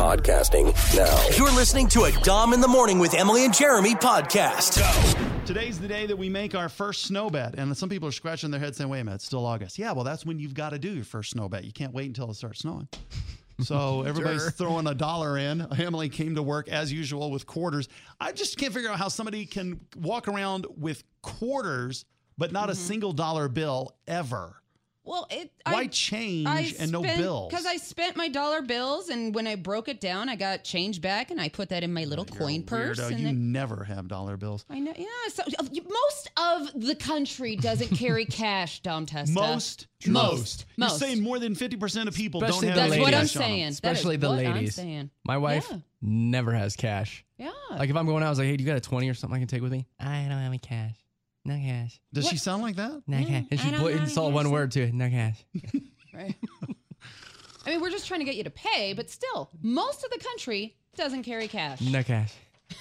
podcasting now. You're listening to a Dom in the Morning with Emily and Jeremy podcast. Today's the day that we make our first snow bet. And some people are scratching their heads saying, wait a minute, it's still August. Yeah, well, that's when you've got to do your first snow bet. You can't wait until it starts snowing. So everybody's throwing $1 in. Emily came to work as usual with quarters. I just can't figure out how somebody can walk around with quarters, but not a single dollar bill ever. Well, Why change and no bills? Because I spent my dollar bills, and when I broke it down, I got change back, and I put that in my little coin purse. Weirdo. And You never have dollar bills. I know, yeah. So, most of the country doesn't carry cash, Dom Testa. Most. You're saying more than 50% of people Especially don't the have That's ladies. what I'm cash on them. saying. Especially That the is what ladies. I'm saying. My wife Yeah. never has cash. Yeah. Like if I'm going out, I was like, hey, do you got a 20 or something I can take with me? I don't have any cash. No cash. Does she sound like that? No cash. And she I don't have it's all any one cash. word too. No cash. Right. I mean, we're just trying to get you to pay, but still, most of the country doesn't carry cash. No cash.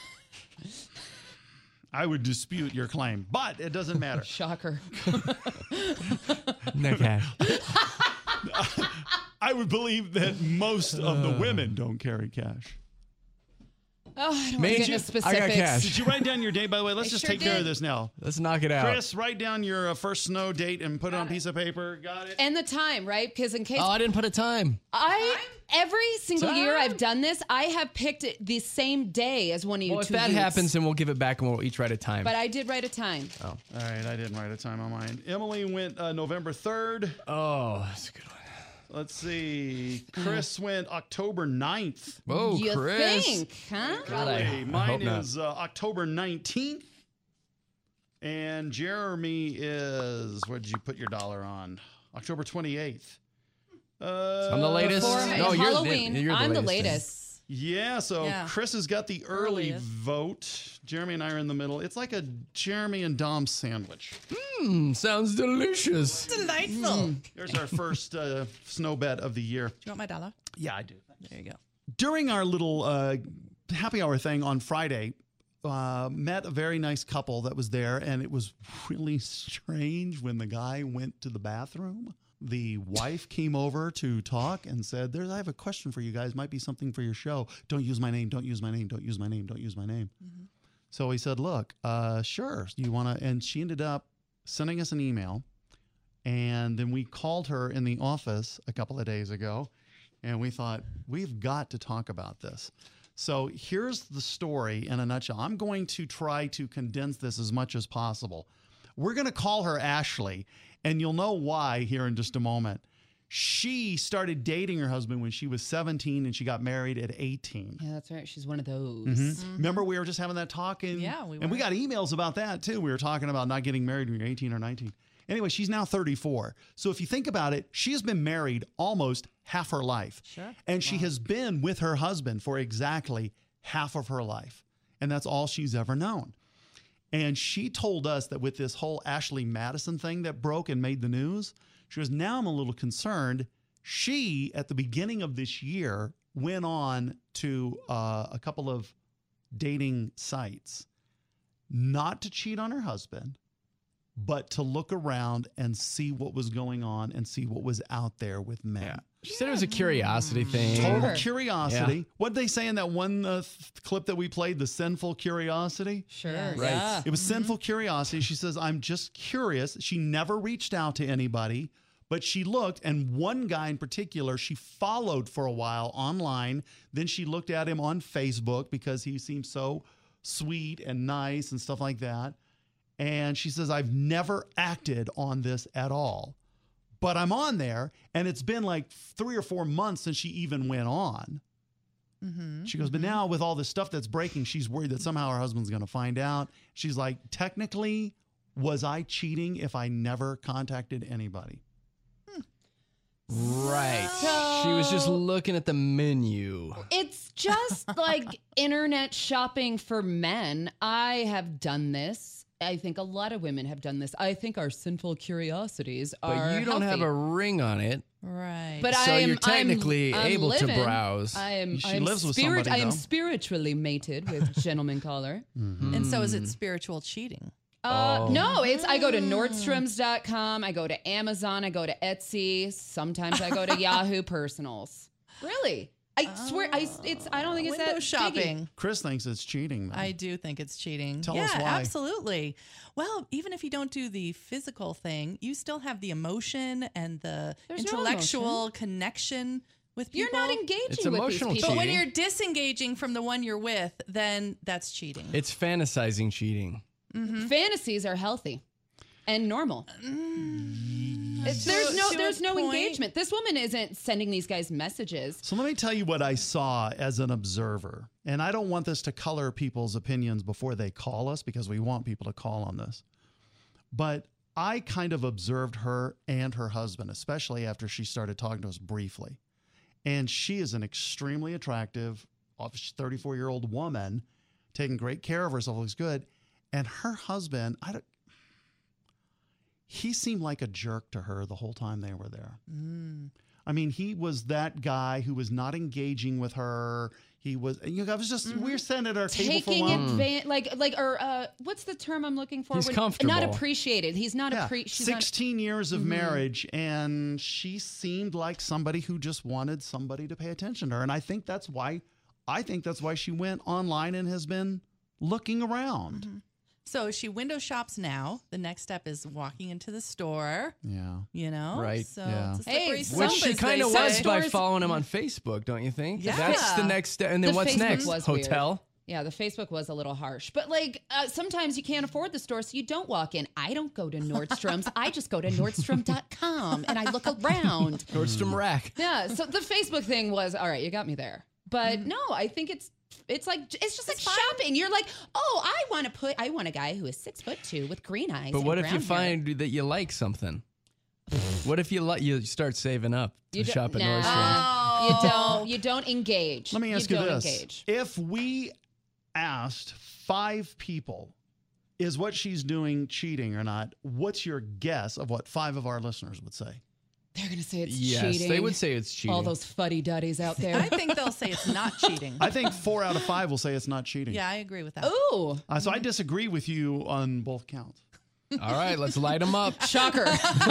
I would dispute your claim, but it doesn't matter. Shocker. No cash. I would believe that most of the women don't carry cash. Oh, I don't want to get into specifics. I got cash. Did you write down your date, by the way? Let's I just sure take care of did. this now. Let's knock it out. Chris, write down your first snow date and put it on a piece of paper. Got it? And the time, right? Because in case Oh, I didn't put a time. every single year I've done this, I have picked it the same day as one of you Well, if two that youths. happens, then we'll give it back and we'll each write a time. But I did write a time. All right, I didn't write a time on mine. Emily went November 3rd. Oh, that's a good one. Let's see. Chris went October 9th. Whoa, You Chris. think, huh? Really? hope Mine not. is October 19th. And Jeremy is, what did you put your dollar on? October 28th. I'm the latest. Before No, Halloween, you're I'm the latest. latest. Yeah, so Yeah. Chris has got the early Earliest. vote. Jeremy and I are in the middle. It's like a Jeremy and Dom sandwich. Sounds delicious. Delightful. There's our first snow bet of the year. Do you want my dollar? Yeah, I do. There you go. During our little happy hour thing on Friday, met a very nice couple that was there, and it was really strange when the guy went to the bathroom. The wife came over to talk and said, I have a question for you guys. Might be something for your show. Don't use my name. Don't use my name. Don't use my name. Don't use my name. Mm-hmm. So he said, look, sure. You want to? And she ended up sending us an email. And then we called her in the office a couple of days ago. And we thought, we've got to talk about this. So here's the story in a nutshell. I'm going to try to condense this as much as possible. We're going to call her Ashley, and you'll know why here in just a moment. She started dating her husband when she was 17, and she got married at 18. Yeah, that's right. She's one of those. Mm-hmm. Remember, we were just having that talk? Yeah, we And we were. got emails about that, too. We were talking about not getting married when you're 18 or 19. Anyway, she's now 34. So if you think about it, she has been married almost half her life. Sure. And she has been with her husband for exactly half of her life. And that's all she's ever known. And she told us that with this whole Ashley Madison thing that broke and made the news, she goes, now I'm a little concerned. She, at the beginning of this year, went on to a couple of dating sites, not to cheat on her husband, but to look around and see what was going on and see what was out there with men. Yeah. She said it was a curiosity thing. Total curiosity. Yeah. What did they say in that one clip that we played, the sinful curiosity? Sure. Right. Yeah. It was sinful curiosity. She says, I'm just curious. She never reached out to anybody, but she looked, and one guy in particular, she followed for a while online. Then she looked at him on Facebook because he seemed so sweet and nice and stuff like that. And she says, I've never acted on this at all. But I'm on there, and it's been like 3 or 4 months since she even went on. Mm-hmm. She goes, but now with all this stuff that's breaking, she's worried that somehow her husband's going to find out. She's like, technically, was I cheating if I never contacted anybody? Right. She was just looking at the menu. It's just like internet shopping for men. I have done this. I think a lot of women have done this. I think our sinful curiosities are But you don't have healthy. a ring on it. Right. But So I'm you're technically I'm able to living. browse. She lives with somebody, I am though. spiritually mated with gentleman caller. and so is it spiritual cheating? No, I go to Nordstrom's.com, I go to Amazon, I go to Etsy, sometimes I go to Yahoo Personals. Really? I swear, I don't think it's Window that shopping. sticky. Chris thinks it's cheating. Though. I do think it's cheating. Tell yeah, us why. absolutely. Well, even if you don't do the physical thing, you still have the emotion and the There's no intellectual connection with people. You're not engaging It's with these emotional people. But when cheating. you're disengaging from the one you're with, then that's cheating. It's fantasizing cheating. Fantasies are healthy and normal. There's To a no point. engagement. This woman isn't sending these guys messages. So let me tell you what I saw as an observer. And I don't want this to color people's opinions before they call us because we want people to call on this. But I kind of observed her and her husband, especially after she started talking to us briefly. And she is an extremely attractive, 34-year-old woman, taking great care of herself, looks good. And her husband, he seemed like a jerk to her the whole time they were there. I mean, he was that guy who was not engaging with her. He was, I was just, we were sitting at our table for a Taking while. advantage, what's the term I'm looking for? He's Not comfortable. appreciated. He's not Yeah, appreciated. 16 years of marriage, and she seemed like somebody who just wanted somebody to pay attention to her. And I think that's why she went online and has been looking around. So she window shops now. The next step is walking into the store, Yeah. you know? Right. So Yeah. it's a Hey, slippery some Which slope, she as kind of they was say. by Stores- following him on Facebook, don't you think? Yeah. That's the next step. And then The what's Facebook next? was weird. Hotel? Yeah, the Facebook was a little harsh. But sometimes you can't afford the store, so you don't walk in. I don't go to Nordstrom's. I just go to Nordstrom.com and I look around. Nordstrom Rack. Yeah, so the Facebook thing was, all right, you got me there. But no, I think it's just like shopping. You're like, oh, I want a guy who is 6'2" with green eyes. But and what if you brown hair. find that you like something? What if you start saving up to shop at Nah. Nordstrom? You don't engage. Let me ask you don't this. Engage. If we asked 5 people, is what she's doing cheating or not, what's your guess of what 5 of our listeners would say? They're going to say it's Yes, cheating. they would say it's cheating. All those fuddy-duddies out there. I think they'll say it's not cheating. I think 4 out of 5 will say it's not cheating. Yeah, I agree with that. Ooh, So I disagree with you on both counts. All right, let's light them up. shocker.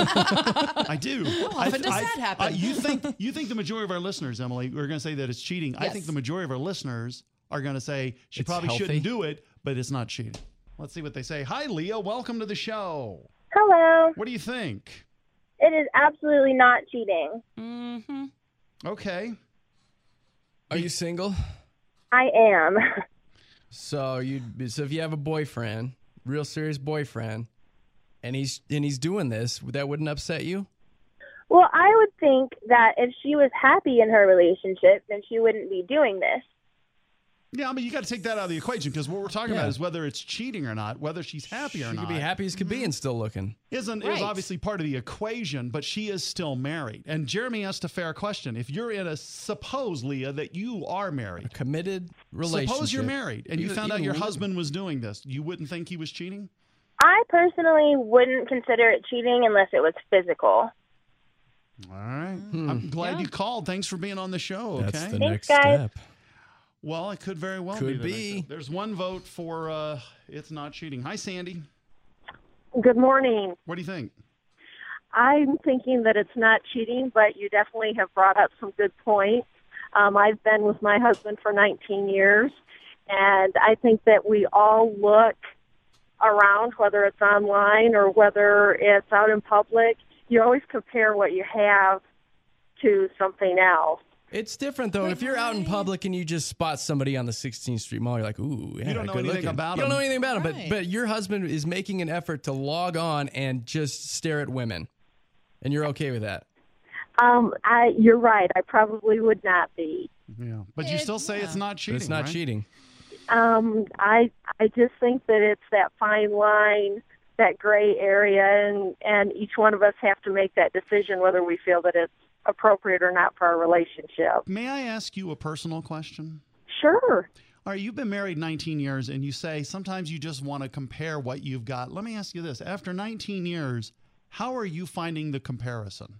I do. often does that happen? You think the majority of our listeners, Emily, are going to say that it's cheating. I Yes. think the majority of our listeners are going to say she It's probably healthy. shouldn't do it, but it's not cheating. Let's see what they say. Hi, Leah. Welcome to the show. Hello. What do you think? It is absolutely not cheating. Mm-hmm. Okay. Are you single? I am. So if you have a boyfriend, real serious boyfriend, and he's doing this, that wouldn't upset you? Well, I would think that if she was happy in her relationship, then she wouldn't be doing this. Yeah, I mean, you got to take that out of the equation because what we're talking Yeah. about is whether it's cheating or not, whether she's happy or She not. could be happy as could be and still looking. Is Right. obviously part of the equation, but she is still married. And Jeremy asked a fair question. If you're in suppose, Leah, that you are married. Committed relationship. Suppose you're married and you found out your even- husband was doing this. You wouldn't think he was cheating? I personally wouldn't consider it cheating unless it was physical. All right. I'm glad Yeah. you called. Thanks for being on the show. That's Okay. the Thanks, next guys. step. Well, it could very well Could be. be. There's one vote for it's not cheating. Hi, Sandy. Good morning. What do you think? I'm thinking that it's not cheating, but you definitely have brought up some good points. I've been with my husband for 19 years, and I think that we all look around, whether it's online or whether it's out in public. You always compare what you have to something else. It's different though. If you're out in public and you just spot somebody on the 16th Street Mall, you're like, "Ooh, yeah, You don't know good anything looking." about You don't him. know anything about him, Right. but your husband is making an effort to log on and just stare at women, and you're okay with that. You're right. I probably would not be. Yeah. But you still say it's not But cheating. it's not right? cheating. I just think that it's that fine line, that gray area, and each one of us have to make that decision whether we feel that it's appropriate or not for our relationship. May I ask you a personal question? Sure. All right, you've been married 19 years, and you say sometimes you just want to compare what you've got. Let me ask you this. After 19 years, how are you finding the comparison?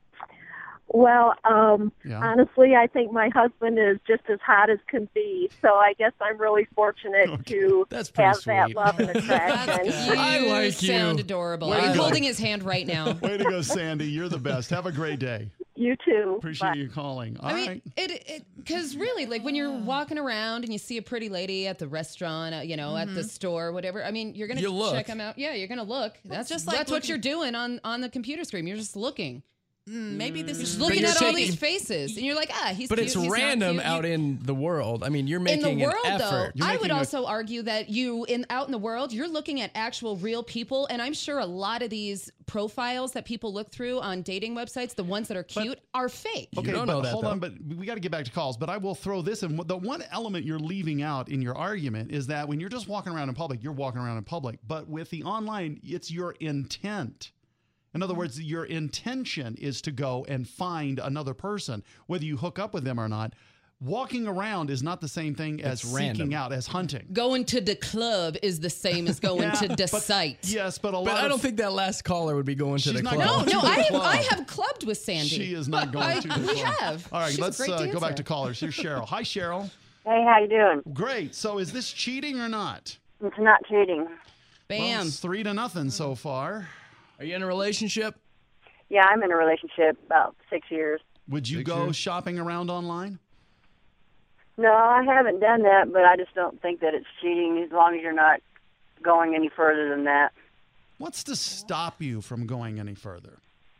Well, Yeah. honestly, I think my husband is just as hot as can be. So I guess I'm really fortunate to That's pretty have that sweet. love and attraction. You I like you. sound adorable. Way to I'm go. holding his hand right now. Way to go, Sandy. You're the best. Have a great day. You too. Appreciate you calling. All I right. mean, because really, like when you're walking around and you see a pretty lady at the restaurant, at the store, whatever. I mean, you're gonna check them out. Yeah, you're gonna look. That's just like that's what you're doing on the computer screen. You're just looking. Maybe this is Looking at all taking- these faces, and you're like, he's But cute, it's he's not random cute. out in the world. I mean, you're In making the world, an though, effort. I would also argue that out in the world, you're looking at actual real people, and I'm sure a lot of these profiles that people look through on dating websites, the ones that are cute, are fake. Okay, don't but know that, hold though. on, but we got to get back to calls. But I will throw this in. The one element you're leaving out in your argument is that when you're just walking around in public, you're walking around in public. But with the online, it's your intent. In other words, your intention is to go and find another person, whether you hook up with them or not. Walking around is not the same thing as It's seeking random. out, as hunting. Going to the club is the same as going to the but- site. Yes, but a lot But I of don't think that last caller would be going to She's the not club. going No, to the club. I have clubbed with Sandy. She is not going to the We club. have. All right, She's a let's great go back dancer. to callers. Here's Cheryl. Hi, Cheryl. Hey, how you doing? Great. So is this cheating or not? It's not cheating. Well, Bam. it's 3-0 so far. Are you in a relationship? Yeah, I'm in a relationship about 6 years. Would you 6 go years? shopping around online? No, I haven't done that, but I just don't think that it's cheating as long as you're not going any further than that. What's to stop you from going any further?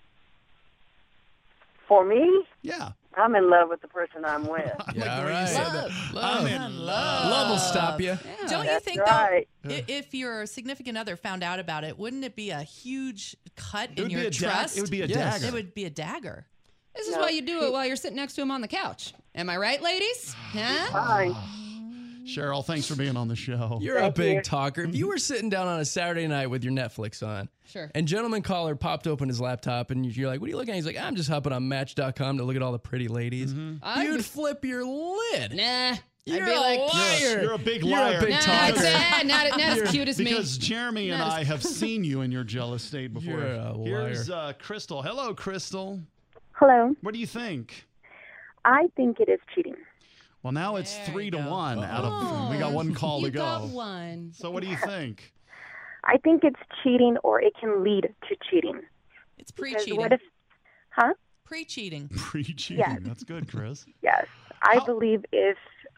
For me, Yeah. I'm in love with the person I'm with. Yeah, all where you right. said Love. Love. I'm in Love will stop you. Don't you That's think right. though, if your significant other found out about it, wouldn't it be a huge cut It in would your be a trust? It would be a Yes. dagger. It would be a dagger. This is why you do it while you're sitting next to him on the couch. Am I right, ladies? Huh? Fine. Cheryl, thanks for being on the show. You're a Thank big you. talker. If you were sitting down on a Saturday night with your Netflix on, Sure. and gentleman caller popped open his laptop, and you're like, "What are you looking at?" He's like, "I'm just hopping on Match.com to look at all the pretty ladies." I'd You'd be- flip your lid. Nah. You're I'd be a like, liar. You're a big You're liar. a big nah, talker. not as cute as me. Because Jeremy and Not as- I have seen you in your jealous state before. You're a Here's Crystal. Hello, Crystal. Hello. What do you think? I think it is cheating. Well, now it's There 3-1 you out of. We got one call you to go. got one. So what do you think? I think it's cheating or it can lead to cheating. It's Because pre-cheating. what if, huh? Pre-cheating. Pre-cheating. Yes. That's good, Chris. Yes. I How- believe if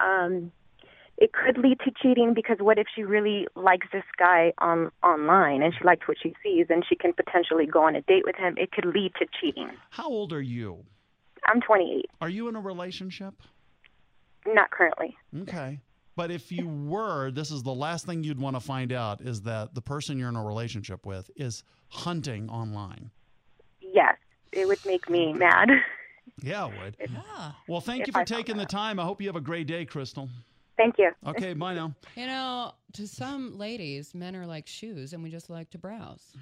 it could lead to cheating because what if she really likes this guy online and she likes what she sees and she can potentially go on a date with him, it could lead to cheating. How old are you? I'm 28. Are you in a relationship? Not currently. Okay. But if you were, this is the last thing you'd want to find out is that the person you're in a relationship with is hunting online. Yes. It would make me mad. Yeah, it would. Yeah. Well, thank you If for I found taking the out. time. I hope you have a great day, Crystal. Thank you. Okay, bye now. You know, to some ladies, men are like shoes, and we just like to browse.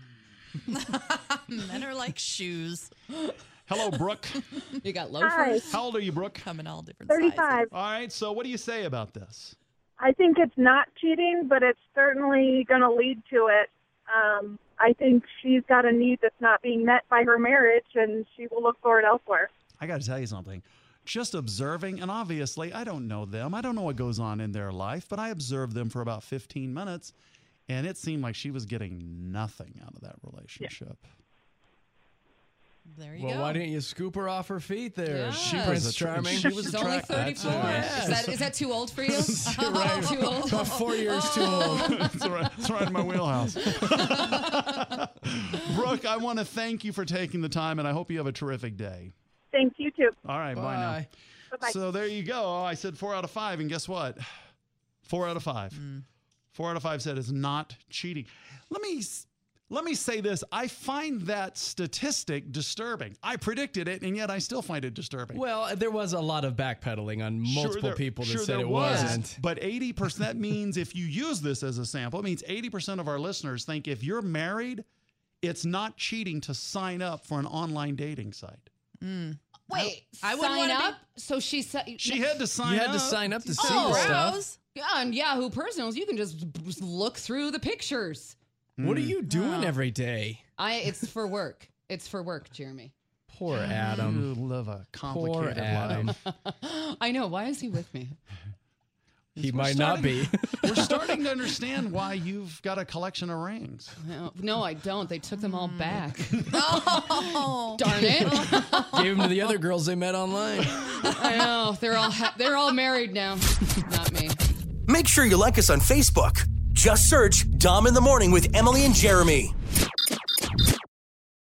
Men are like shoes. Hello, Brooke. You got loafers. How old are you, Brooke? Come in all different 35. sizes. All right, so what do you say about this? I think it's not cheating, but it's certainly going to lead to it. I think she's got a need that's not being met by her marriage, and she will look for it elsewhere. I got to tell you something. Just observing, and obviously I don't know them. I don't know what goes on in their life, but I observed them for about 15 minutes, and it seemed like she was getting nothing out of that relationship. There you Well, go. why didn't you scoop her off her feet there? Yeah. She Prince was Charming. she was She's only attractive. 34. Yes. Is that too old for you? Right. Too old? About 4 years too old. That's right in my wheelhouse. Brooke, I want to thank you for taking the time, and I hope you have a terrific day. Thanks, you too. All right, bye now. Bye. Bye-bye. So there you go. I said 4 out of 5, and guess what? 4 out of 5. 4 out of 5 said it's not cheating. Let me say this. I find that statistic disturbing. I predicted it, and yet I still find it disturbing. Well, there was a lot of backpedaling on multiple people that said there it was, wasn't. But 80%, that means if you use this as a sample, it means 80% of our listeners think if you're married, it's not cheating to sign up for an online dating site. Wait, I wouldn't sign wanna be- up? So she said She had to sign You up. had to sign up to see Oh, the stuff. Browse? on Yahoo Personals, you can just look through the pictures. What are you doing every day? It's for work. It's for work, Jeremy. Poor Adam. You live a Poor complicated Adam. life. I know. Why is he with me? He might not be. We're starting to understand why you've got a collection of rings. No, I don't. They took them all back. Oh, Darn it. Gave them to the other girls they met online. I know. They're all married now. Not me. Make sure you like us on Facebook. Just search Dom in the Morning with Emily and Jeremy.